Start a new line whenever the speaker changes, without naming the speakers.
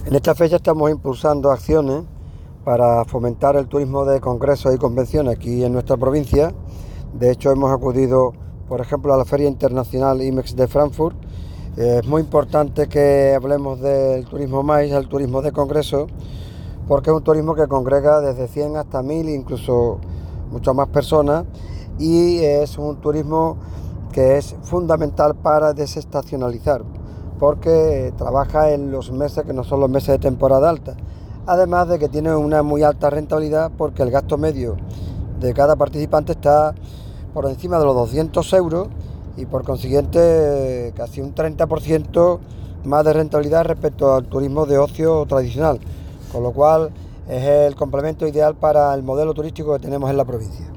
En esta fecha estamos impulsando acciones para fomentar el turismo de congresos y convenciones aquí en nuestra provincia. De hecho, hemos acudido, por ejemplo, a la Feria Internacional IMEX de Frankfurt. Es muy importante que hablemos del turismo MAIS, el turismo de congreso, porque es un turismo que congrega desde 100 hasta 1000, incluso muchas más personas, y es un turismo que es fundamental para desestacionalizar, porque trabaja en los meses que no son los meses de temporada alta. Además de que tiene una muy alta rentabilidad, porque el gasto medio de cada participante está por encima de los 200 euros y por consiguiente casi un 30% más de rentabilidad respecto al turismo de ocio tradicional, con lo cual es el complemento ideal para el modelo turístico que tenemos en la provincia.